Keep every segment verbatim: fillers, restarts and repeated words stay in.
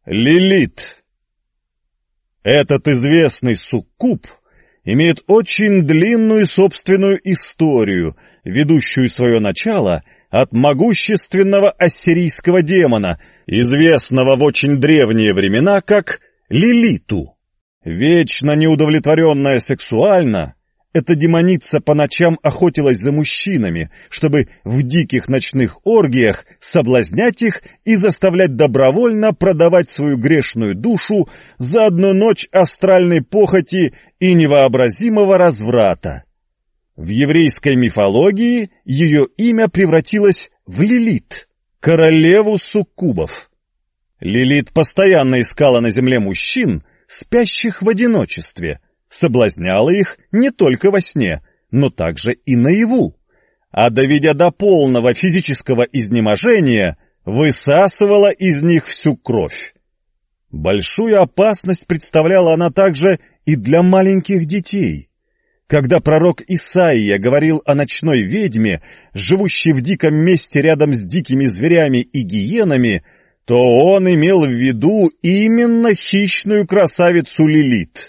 Лилит. Этот известный суккуб имеет очень длинную собственную историю, ведущую свое начало от могущественного ассирийского демона, известного в очень древние времена как Лилиту. Вечно неудовлетворенная сексуально, эта демоница по ночам охотилась за мужчинами, чтобы в диких ночных оргиях соблазнять их и заставлять добровольно продавать свою грешную душу за одну ночь астральной похоти и невообразимого разврата. В еврейской мифологии ее имя превратилось в Лилит, королеву суккубов. Лилит постоянно искала на земле мужчин, спящих в одиночестве, соблазняла их не только во сне, но также и наяву, а доведя до полного физического изнеможения, высасывала из них всю кровь. Большую опасность представляла она также и для маленьких детей. Когда пророк Исаия говорил о ночной ведьме, живущей в диком месте рядом с дикими зверями и гиенами, то он имел в виду именно хищную красавицу Лилит.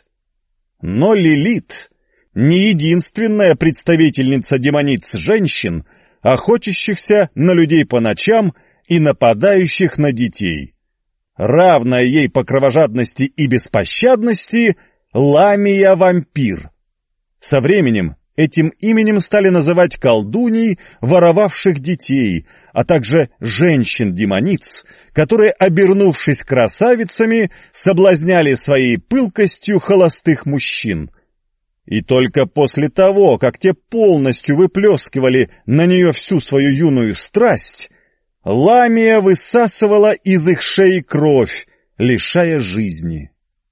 Но Лилит не единственная представительница демониц-женщин, охотящихся на людей по ночам и нападающих на детей. Равная ей по кровожадности и беспощадности Ламия-вампир. Со временем этим именем стали называть колдуней, воровавших детей, а также женщин-демониц, которые, обернувшись красавицами, соблазняли своей пылкостью холостых мужчин. И только после того, как те полностью выплескивали на нее всю свою юную страсть, Ламия высасывала из их шеи кровь, лишая жизни.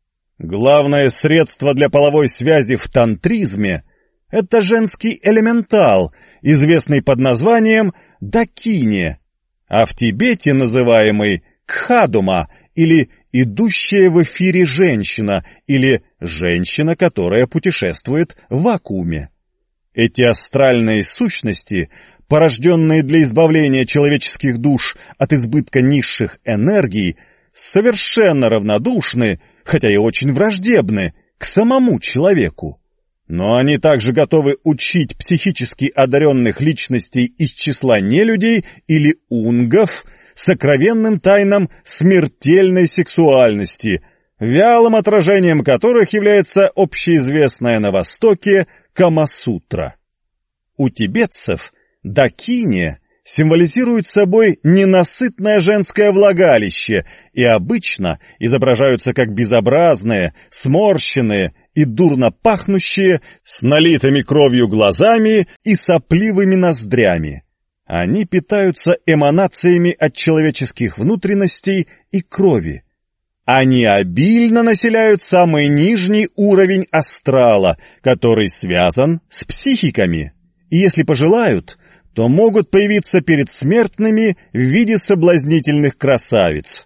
Главное средство для половой связи в тантризме — это женский элементал, известный под названием дакини, а в Тибете называемый кхадума, или идущая в эфире женщина, или женщина, которая путешествует в вакууме. Эти астральные сущности, порожденные для избавления человеческих душ от избытка низших энергий, совершенно равнодушны, хотя и очень враждебны, к самому человеку. Но они также готовы учить психически одаренных личностей из числа нелюдей или унгов сокровенным тайнам смертельной сексуальности, вялым отражением которых является общеизвестная на Востоке Камасутра. У тибетцев дакини символизирует собой ненасытное женское влагалище и обычно изображаются как безобразные, сморщенные и дурно пахнущие, с налитыми кровью глазами и сопливыми ноздрями. Они питаются эманациями от человеческих внутренностей и крови. Они обильно населяют самый нижний уровень астрала, который связан с психиками, и если пожелают, то могут появиться перед смертными в виде соблазнительных красавиц.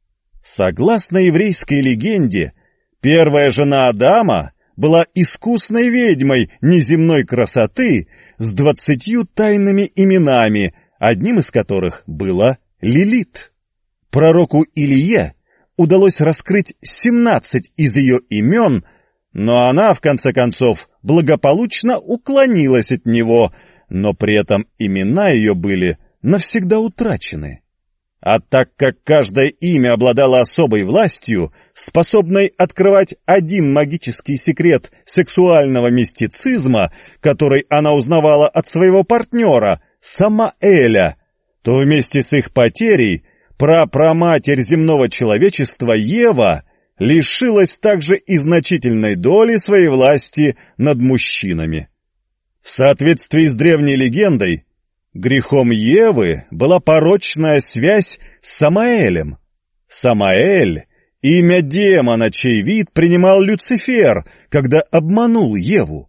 Согласно еврейской легенде, первая жена Адама была искусной ведьмой неземной красоты с двадцатью тайными именами, одним из которых было Лилит. Пророку Илие удалось раскрыть семнадцать из ее имен, но она, в конце концов, благополучно уклонилась от него, но при этом имена ее были навсегда утрачены. А так как каждое имя обладало особой властью, способной открывать один магический секрет сексуального мистицизма, который она узнавала от своего партнера, Самаэля, то вместе с их потерей прапраматерь земного человечества Ева лишилась также и значительной доли своей власти над мужчинами. В соответствии с древней легендой, грехом Евы была порочная связь с Самаэлем. Самаэль — имя демона, чей вид принимал Люцифер, когда обманул Еву.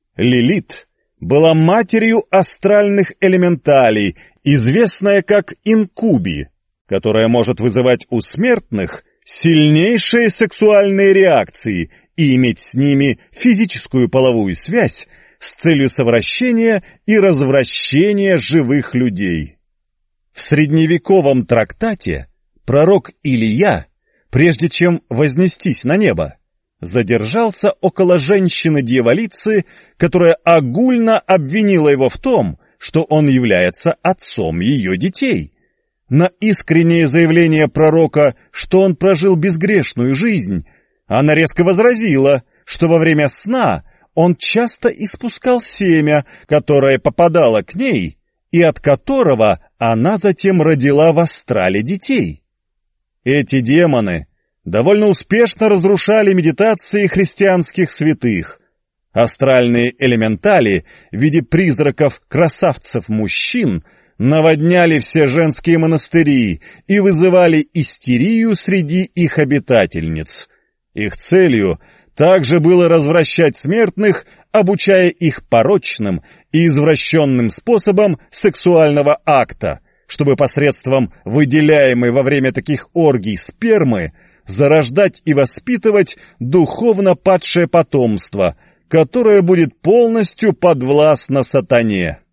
Лилит была матерью астральных элементалей, известная как инкуби, которая может вызывать у смертных сильнейшие сексуальные реакции и иметь с ними физическую половую связь с целью совращения и развращения живых людей. В средневековом трактате пророк Илия прежде чем вознестись на небо, задержался около женщины-дьяволицы, которая огульно обвинила его в том, что он является отцом ее детей. На искреннее заявление пророка, что он прожил безгрешную жизнь, она резко возразила, что во время сна он часто испускал семя, которое попадало к ней, и от которого она затем родила в астрале детей. Эти демоны довольно успешно разрушали медитации христианских святых. Астральные элементали в виде призраков-красавцев-мужчин наводняли все женские монастыри и вызывали истерию среди их обитательниц. Их целью также было развращать смертных, обучая их порочным и извращенным способам сексуального акта, чтобы посредством выделяемой во время таких оргий спермы зарождать и воспитывать духовно падшее потомство, которое будет полностью подвластно сатане.